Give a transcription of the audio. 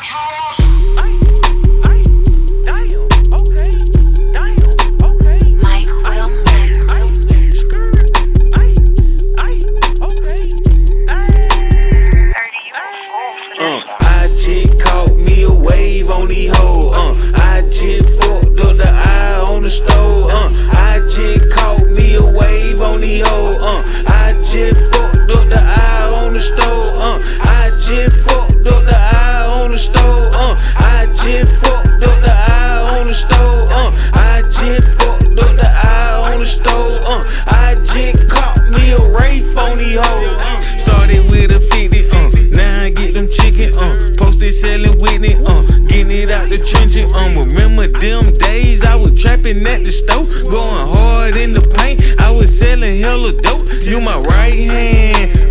I just caught me a wave on these hoes. I just fucked up the eye on the stove. I just caught me a wave on these hoes. I just fucked up the eye on the stove. I just fucked up the eye on the stove. I just fucked up the eye on the stove. I just fucked up the eye on the stove. I just caught me a wraith on these hoes. Started with a 50, now I get them chicken, posted selling Whitney, getting it out the trenches, remember them days I was trapping at the stove, going hard in the paint, I was selling hella dope, you my right hand.